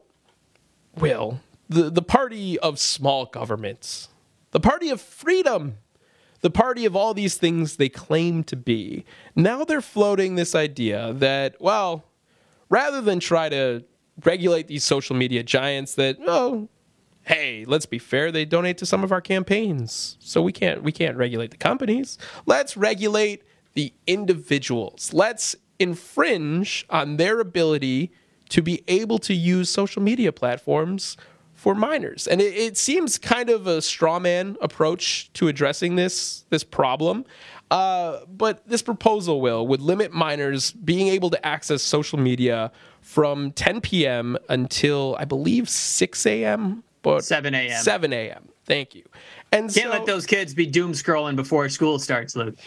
Will, the party of small governments, the party of freedom, the party of all these things they claim to be. Now they're floating this idea that, well, rather than try to regulate these social media giants that, oh, hey, let's be fair, they donate to some of our campaigns, so we can't regulate the companies. Let's regulate the individuals. Let's infringe on their ability to be able to use social media platforms for minors. And it seems kind of a straw man approach to addressing this problem. But this proposal would limit minors being able to access social media from 10 p.m. until, I believe, 6 a.m. But 7 a.m. 7 a.m. Thank you. And Can't let those kids be doom scrolling before school starts, Luke.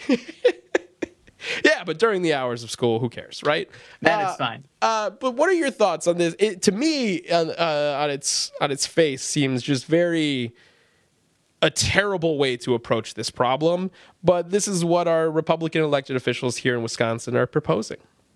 Yeah, but during the hours of school, who cares, right? That is fine. But what are your thoughts on this? To me, on its face, seems just very a terrible way to approach this problem. But this is what our Republican elected officials here in Wisconsin are proposing.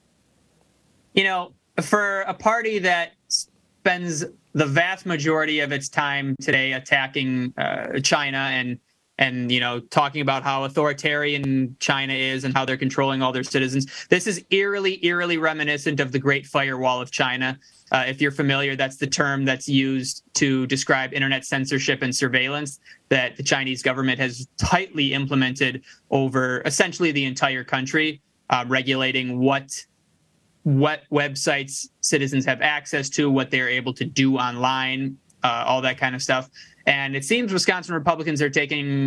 You know, for a party that spends the vast majority of its time today attacking China and you know, talking about how authoritarian China is and how they're controlling all their citizens. This is eerily reminiscent of the Great Firewall of China. If you're familiar, that's the term that's used to describe internet censorship and surveillance that the Chinese government has tightly implemented over essentially the entire country, regulating what websites citizens have access to, what they're able to do online, all that kind of stuff. And it seems Wisconsin Republicans are taking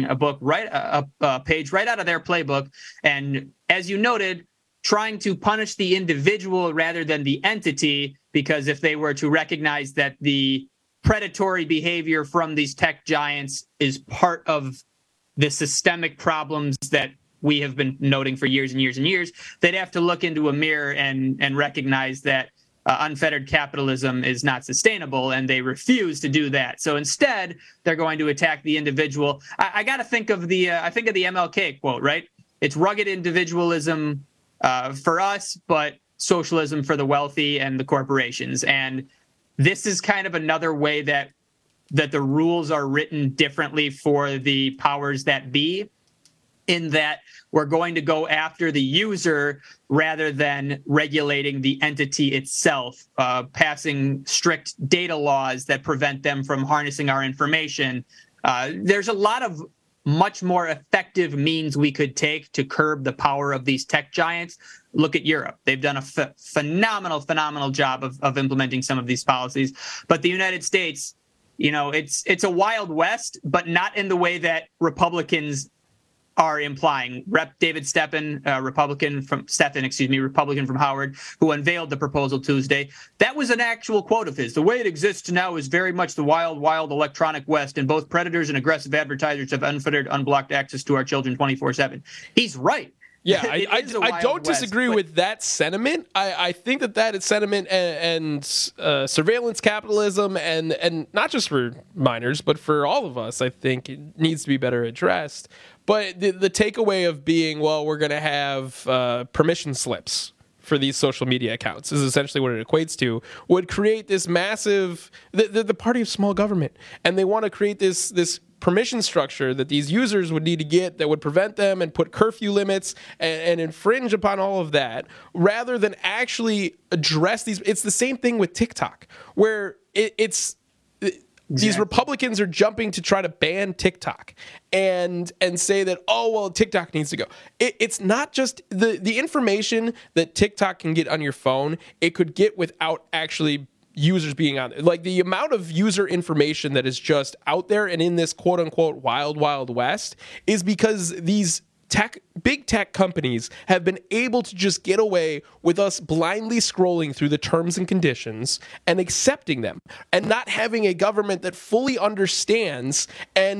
a page right out of their playbook. And as you noted, trying to punish the individual rather than the entity, because if they were to recognize that the predatory behavior from these tech giants is part of the systemic problems that we have been noting for years and years and years, they'd have to look into a mirror and recognize that unfettered capitalism is not sustainable, and they refuse to do that. So instead, they're going to attack the individual. I got to think of the MLK quote, right? It's rugged individualism for us, but socialism for the wealthy and the corporations. And this is kind of another way that the rules are written differently for the powers that be, in that we're going to go after the user rather than regulating the entity itself, passing strict data laws that prevent them from harnessing our information. There's a lot of much more effective means we could take to curb the power of these tech giants. Look at Europe. They've done a phenomenal job of implementing some of these policies. But the United States, you know, it's a Wild West, but not in the way that Republicans are implying. Rep. David Stephan, Republican from Howard, who unveiled the proposal Tuesday. That was an actual quote of his. The way it exists now is very much the wild electronic West, and both predators and aggressive advertisers have unfettered, unblocked access to our children 24/7. He's right. Yeah, I don't disagree with that sentiment. I think that is sentiment and surveillance capitalism, and not just for minors, but for all of us, I think it needs to be better addressed. But the takeaway of being, well, we're going to have permission slips for these social media accounts is essentially what it equates to, would create this massive, the party of small government. And they want to create this permission structure that these users would need to get that would prevent them and put curfew limits and infringe upon all of that, rather than actually address these. It's the same thing with TikTok, where these Republicans are jumping to try to ban TikTok and say that, oh, well, TikTok needs to go. It's not just the information that TikTok can get on your phone, it could get without actually users being on it. Like, the amount of user information that is just out there and in this quote unquote wild west is because these big tech companies have been able to just get away with us blindly scrolling through the terms and conditions and accepting them, and not having a government that fully understands and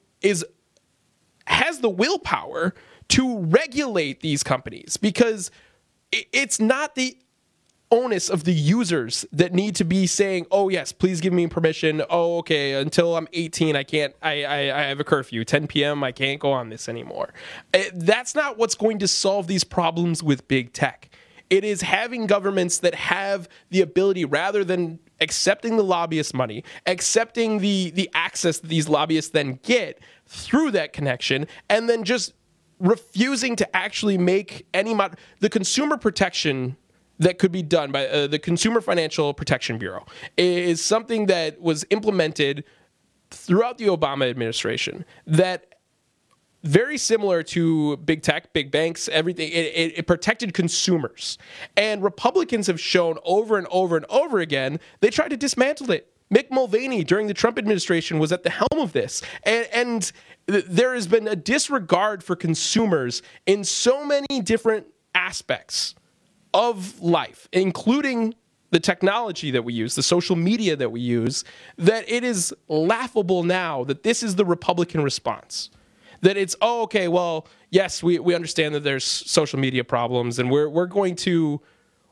has the willpower to regulate these companies, because it's not the onus of the users that need to be saying, oh yes, please give me permission. Oh, okay, until I'm 18, I can't, I have a curfew, 10 p.m., I can't go on this anymore. That's not what's going to solve these problems with big tech. It is having governments that have the ability, rather than accepting the lobbyist money, accepting the access that these lobbyists then get through that connection, and then just refusing to actually make the consumer protection that could be done by the Consumer Financial Protection Bureau is something that was implemented throughout the Obama administration that very similar to big tech, big banks, everything. It protected consumers. And Republicans have shown over and over and over again, they tried to dismantle it. Mick Mulvaney during the Trump administration was at the helm of this. And there has been a disregard for consumers in so many different aspects of life, including the technology that we use, the social media that we use, that it is laughable now that this is the Republican response. That it's, oh, okay, well, yes, we understand that there's social media problems, and we're going to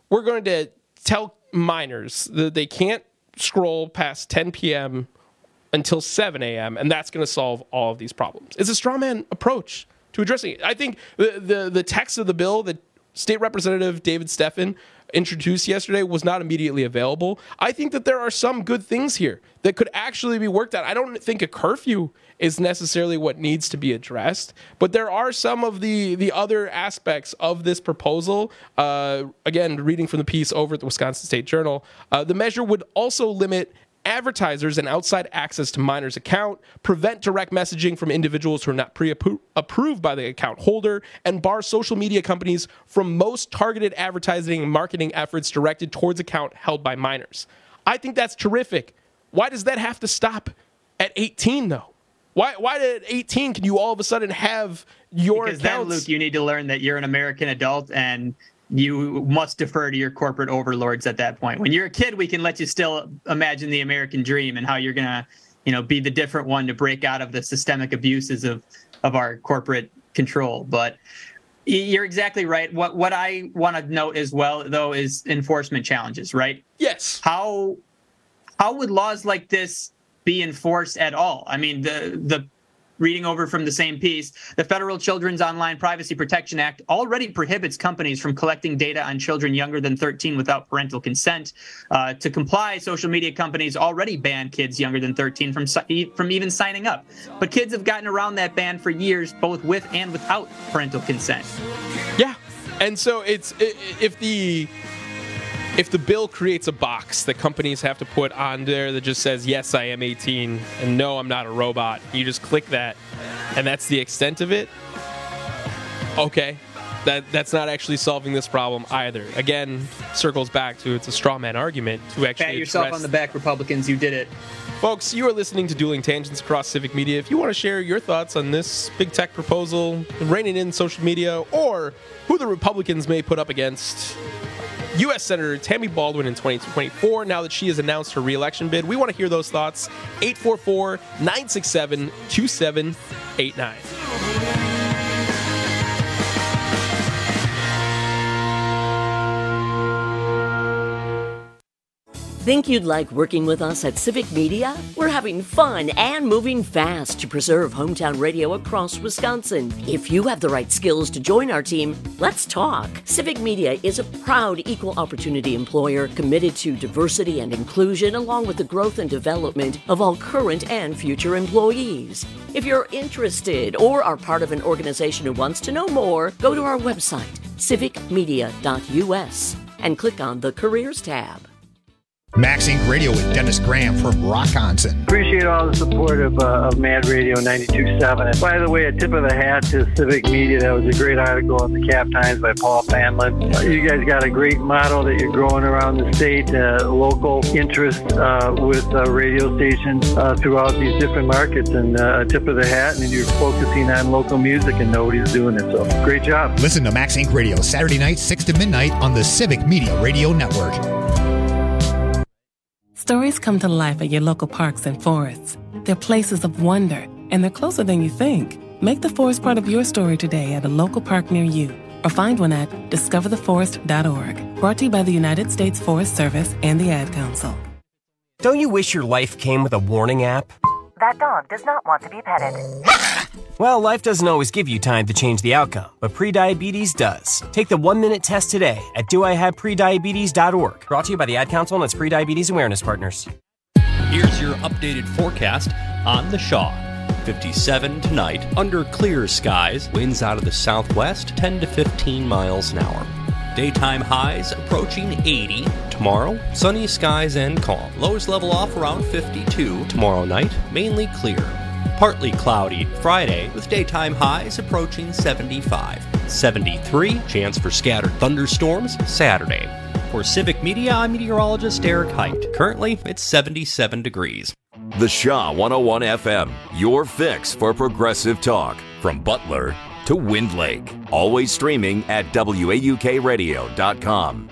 tell minors that they can't scroll past 10 p.m. until 7 a.m., and that's going to solve all of these problems. It's a straw man approach to addressing it. I think the text of the bill that State Representative David Steffen introduced yesterday was not immediately available. I think that there are some good things here that could actually be worked out. I don't think a curfew is necessarily what needs to be addressed, but there are some of the other aspects of this proposal. Again, reading from the piece over at the Wisconsin State Journal, the measure would also limit advertisers and outside access to minors' account, prevent direct messaging from individuals who are not pre-approved by the account holder, and bar social media companies from most targeted advertising and marketing efforts directed towards account held by minors. I think that's terrific. Why does that have to stop at 18, though? Why at 18 can you all of a sudden have your because accounts? Then, Luke, you need to learn that you're an American adult and you must defer to your corporate overlords at that point. When you're a kid, we can let you still imagine the American dream and how you're going to, be the different one to break out of the systemic abuses of our corporate control. But you're exactly right. What I want to note as well, though, is enforcement challenges, right? Yes. How would laws like this be enforced at all? I mean, the reading over from the same piece, the Federal Children's Online Privacy Protection Act already prohibits companies from collecting data on children younger than 13 without parental consent. To comply, social media companies already ban kids younger than 13 from even signing up. But kids have gotten around that ban for years, both with and without parental consent. Yeah. And so if the bill creates a box that companies have to put on there that just says, yes, I am 18, and no, I'm not a robot, you just click that, and that's the extent of it, okay, that's not actually solving this problem either. Again, circles back to it's a straw man argument to actually pat yourself on the back, Republicans, you did it. Folks, you are listening to Dueling Tangents across Civic Media. If you want to share your thoughts on this big tech proposal, reining in social media, or who the Republicans may put up against U.S. Senator Tammy Baldwin in 2024, now that she has announced her re-election bid, we want to hear those thoughts. 844-967-2789. Think you'd like working with us at Civic Media? We're having fun and moving fast to preserve hometown radio across Wisconsin. If you have the right skills to join our team, let's talk. Civic Media is a proud equal opportunity employer committed to diversity and inclusion, along with the growth and development of all current and future employees. If you're interested or are part of an organization who wants to know more, go to our website, civicmedia.us, and click on the Careers tab. Max Inc. Radio with Dennis Graham from Rockonson. Appreciate all the support of Mad Radio 92.7. And by the way, a tip of the hat to Civic Media. That was a great article in the Cap Times by Paul Fanlin. You guys got a great model that you're growing around the state, local interest with radio stations throughout these different markets. And a tip of the hat, and you're focusing on local music and nobody's doing it. So great job. Listen to Max Inc. Radio Saturday night, 6 to midnight on the Civic Media Radio Network. Stories come to life at your local parks and forests. They're places of wonder, and they're closer than you think. Make the forest part of your story today at a local park near you, or find one at discovertheforest.org. Brought to you by the United States Forest Service and the Ad Council. Don't you wish your life came with a warning app? That dog does not want to be petted. Well, life doesn't always give you time to change the outcome, but prediabetes does. Take the 1-minute test today at doihaveprediabetes.org. Brought to you by the Ad Council and its Prediabetes Awareness Partners. Here's your updated forecast on the Shaw. 57 tonight, under clear skies, winds out of the southwest, 10 to 15 miles an hour. Daytime highs approaching 80. Tomorrow, sunny skies and calm. Lows level off around 52. Tomorrow night, mainly clear. Partly cloudy Friday, with daytime highs approaching 75. 73, chance for scattered thunderstorms Saturday. For Civic Media, I'm meteorologist Eric Height. Currently, it's 77 degrees. The Shaw 101 FM, your fix for progressive talk. From Butler to Wind Lake. Always streaming at WAUKradio.com.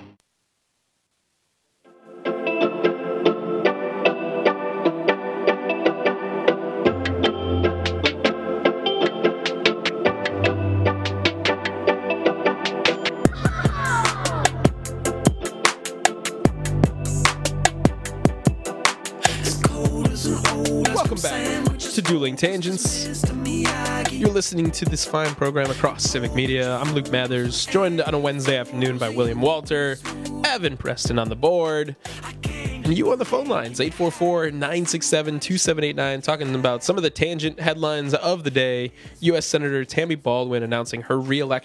Welcome back to Dueling Tangents. You're listening to this fine program across Civic Media. I'm Luke Mathers, joined on a Wednesday afternoon by William Walter, Evan Preston on the board, and you on the phone lines, 844-967-2789, talking about some of the tangent headlines of the day. U.S. Senator Tammy Baldwin announcing her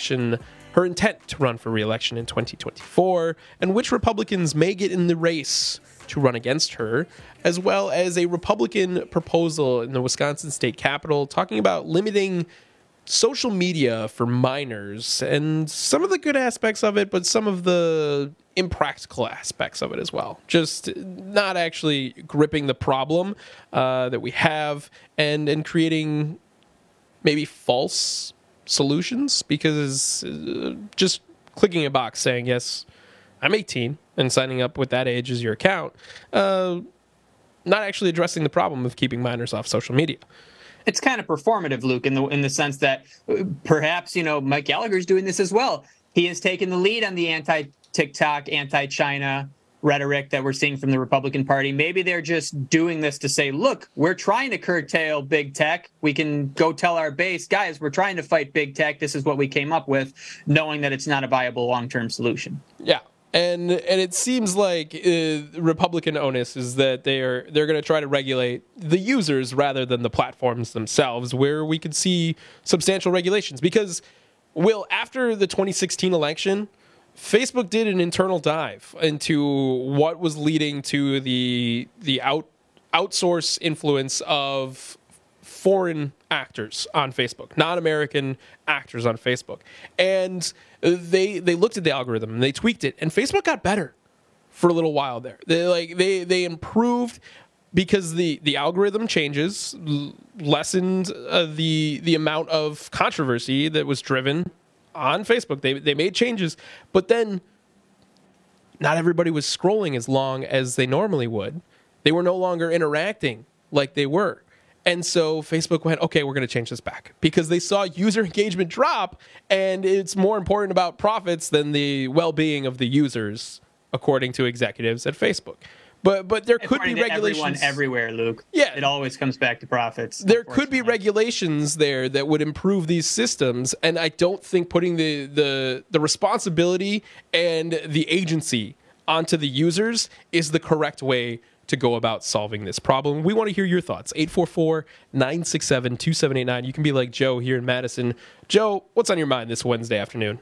intent to run for re-election in 2024, and which Republicans may get in the race to run against her, as well as a Republican proposal in the Wisconsin State Capitol talking about limiting social media for minors, and some of the good aspects of it, but some of the impractical aspects of it as well. Just not actually gripping the problem that we have and creating maybe false solutions, because just clicking a box saying, yes, I'm 18, and signing up with that age as your account, not actually addressing the problem of keeping minors off social media. It's kind of performative, Luke, in the sense that perhaps, Mike Gallagher's doing this as well. He has taken the lead on the anti-TikTok, anti-China rhetoric that we're seeing from the Republican Party. Maybe they're just doing this to say, look, we're trying to curtail big tech. We can go tell our base, guys, we're trying to fight big tech. This is what we came up with, knowing that it's not a viable long-term solution. Yeah. And it seems like Republican onus is that they're going to try to regulate the users rather than the platforms themselves, where we could see substantial regulations. Because, Will, after the 2016 election, Facebook did an internal dive into what was leading to the outsource influence of foreign actors on Facebook, non-American actors on Facebook. And they looked at the algorithm and they tweaked it, and Facebook got better for a little while there. They improved because the algorithm changes lessened the amount of controversy that was driven on Facebook. They made changes, but then not everybody was scrolling as long as they normally would. They were no longer interacting like they were. And so Facebook went, okay, we're going to change this back, because they saw user engagement drop, and it's more important about profits than the well-being of the users, according to executives at Facebook. But there could be regulations. Everyone everywhere, Luke. Yeah. It always comes back to profits. There could be regulations there that would improve these systems, and I don't think putting the responsibility and the agency onto the users is the correct way to go about solving this problem. We want to hear your thoughts. 844-967-2789. You can be like Joe here in Madison. Joe, what's on your mind this Wednesday afternoon?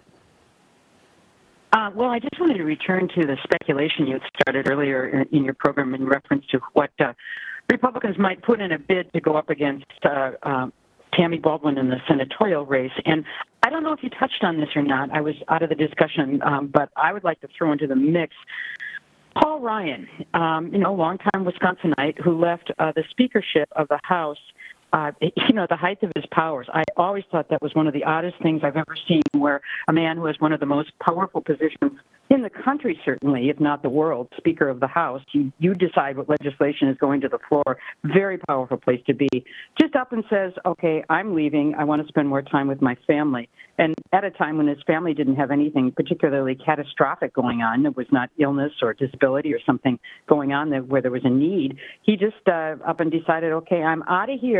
Well, I just wanted to return to the speculation you had started earlier in your program in reference to what Republicans might put in a bid to go up against Tammy Baldwin in the senatorial race. And I don't know if you touched on this or not. I was out of the discussion, but I would like to throw into the mix Paul Ryan, longtime Wisconsinite who left the speakership of the House, the height of his powers. I always thought that was one of the oddest things I've ever seen, where a man who has one of the most powerful positions in the country, certainly, if not the world, Speaker of the House, you decide what legislation is going to the floor. Very powerful place to be. Just up and says, okay, I'm leaving. I want to spend more time with my family. And at a time when his family didn't have anything particularly catastrophic going on, there was not illness or disability or something going on where there was a need, he just up and decided, okay, I'm out of here.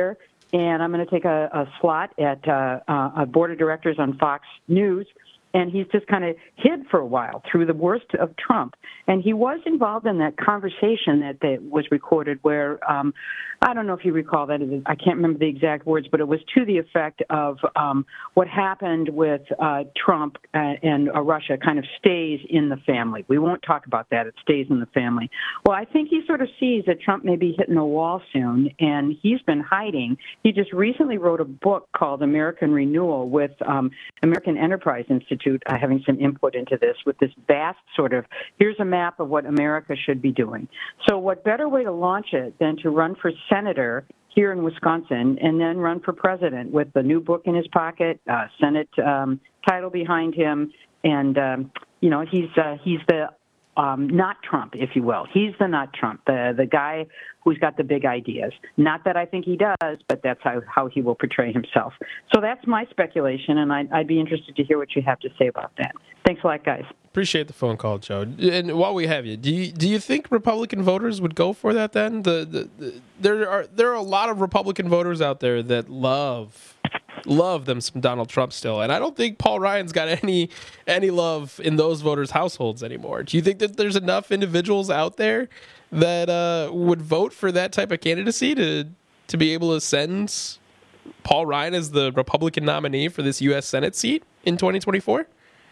and I'm going to take a slot at a board of directors on Fox News. And he's just kind of hid for a while through the worst of Trump. And he was involved in that conversation that was recorded where, I don't know if you recall that, I can't remember the exact words, but it was to the effect of what happened with Trump and Russia kind of stays in the family. We won't talk about that. It stays in the family. Well, I think he sort of sees that Trump may be hitting a wall soon, and he's been hiding. He just recently wrote a book called American Renewal with American Enterprise Institute, having some input into this with this vast sort of, here's a map of what America should be doing. So what better way to launch it than to run for senator here in Wisconsin and then run for president with the new book in his pocket, Senate title behind him, and, he's the not Trump, if you will. He's the not Trump, the guy who's got the big ideas. Not that I think he does, but that's how he will portray himself. So that's my speculation, and I'd be interested to hear what you have to say about that. Thanks a lot, guys. Appreciate the phone call, Joe. And while we have you, do you think Republican voters would go for that then? There are a lot of Republican voters out there that love them some Donald Trump still, and I don't think Paul Ryan's got any love in those voters' households anymore. Do you think that there's enough individuals out there that would vote for that type of candidacy to be able to send Paul Ryan as the Republican nominee for this U.S. Senate seat in 2024?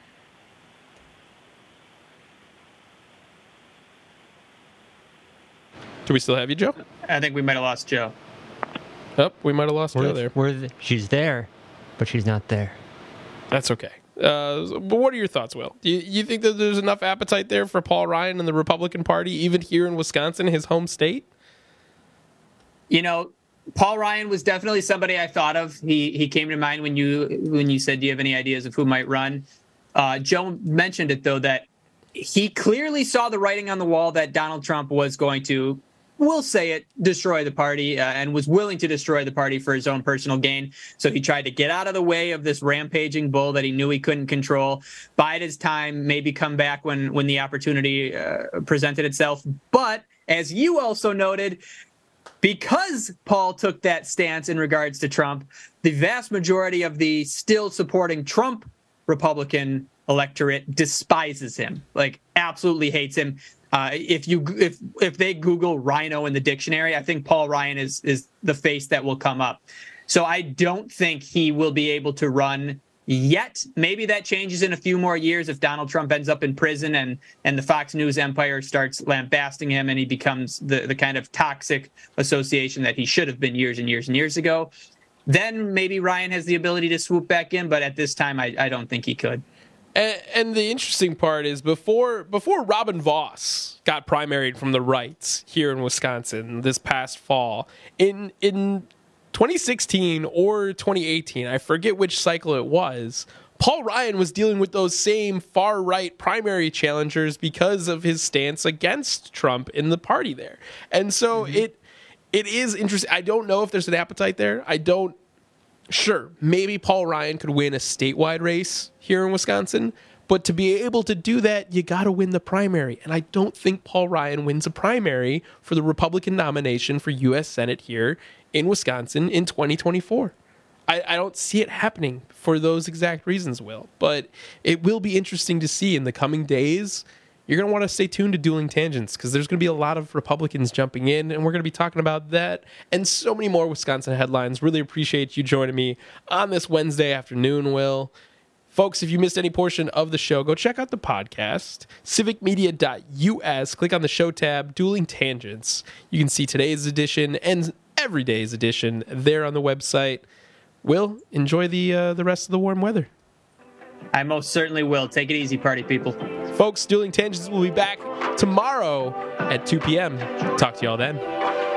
Do we still have you, Joe? I think we might have lost Joe. Oh, we might have lost Joe there. She's there, but she's not there. That's okay. But what are your thoughts, Will? Do you think that there's enough appetite there for Paul Ryan and the Republican Party, even here in Wisconsin, his home state? Paul Ryan was definitely somebody I thought of. He came to mind when you said, do you have any ideas of who might run? Joe mentioned it, though, that he clearly saw the writing on the wall that Donald Trump was going to, we'll say it, destroy the party, and was willing to destroy the party for his own personal gain. So he tried to get out of the way of this rampaging bull that he knew he couldn't control, bide his time, maybe come back when the opportunity presented itself. But as you also noted, because Paul took that stance in regards to Trump, the vast majority of the still supporting Trump Republican electorate despises him, like absolutely hates him. If they Google Rhino in the dictionary, I think Paul Ryan is the face that will come up. So I don't think he will be able to run yet. Maybe that changes in a few more years if Donald Trump ends up in prison and the Fox News empire starts lambasting him and he becomes the kind of toxic association that he should have been years and years and years ago. Then maybe Ryan has the ability to swoop back in, but at this time, I don't think he could. And the interesting part is before Robin Vos got primaried from the right here in Wisconsin this past fall, in 2016 or 2018, I forget which cycle it was, Paul Ryan was dealing with those same far-right primary challengers because of his stance against Trump in the party there. And so it is interesting. I don't know if there's an appetite there. Sure, maybe Paul Ryan could win a statewide race here in Wisconsin, but to be able to do that, you got to win the primary. And I don't think Paul Ryan wins a primary for the Republican nomination for U.S. Senate here in Wisconsin in 2024. I don't see it happening for those exact reasons, Will. But it will be interesting to see in the coming days. You're going to want to stay tuned to Dueling Tangents because there's going to be a lot of Republicans jumping in, and we're going to be talking about that and so many more Wisconsin headlines. Really appreciate you joining me on this Wednesday afternoon, Will. Folks, if you missed any portion of the show, go check out the podcast, civicmedia.us. Click on the show tab, Dueling Tangents. You can see today's edition and every day's edition there on the website. Will, enjoy the rest of the warm weather. I most certainly will. Take it easy, party people. Folks, Dueling Tangents will be back tomorrow at 2 p.m. Talk to y'all then.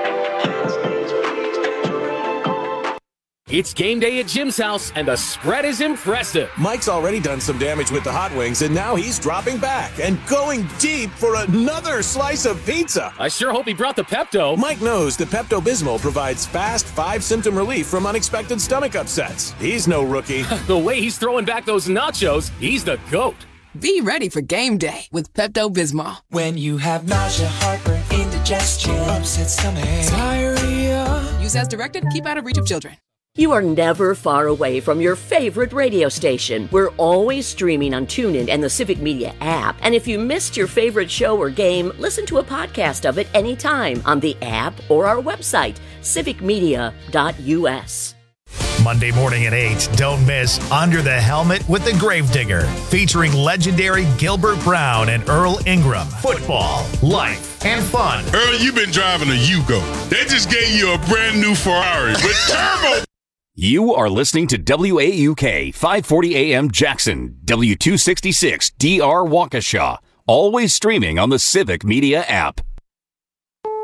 It's game day at Jim's house, and the spread is impressive. Mike's already done some damage with the hot wings, and now he's dropping back and going deep for another slice of pizza. I sure hope he brought the Pepto. Mike knows that Pepto-Bismol provides fast 5-symptom relief from unexpected stomach upsets. He's no rookie. The way he's throwing back those nachos, he's the GOAT. Be ready for game day with Pepto-Bismol. When you have nausea, heartburn, indigestion, upset stomach, diarrhea, you Use as directed. Keep out of reach of children. You are never far away from your favorite radio station. We're always streaming on TuneIn and the Civic Media app. And if you missed your favorite show or game, listen to a podcast of it anytime on the app or our website, civicmedia.us. Monday morning at 8, don't miss Under the Helmet with the Gravedigger, featuring legendary Gilbert Brown and Earl Ingram. Football, life, and fun. Earl, you've been driving a Yugo. They just gave you a brand new Ferrari with turbo. You are listening to WAUK 540 AM Jackson, W266 DR Waukesha, always streaming on the Civic Media app.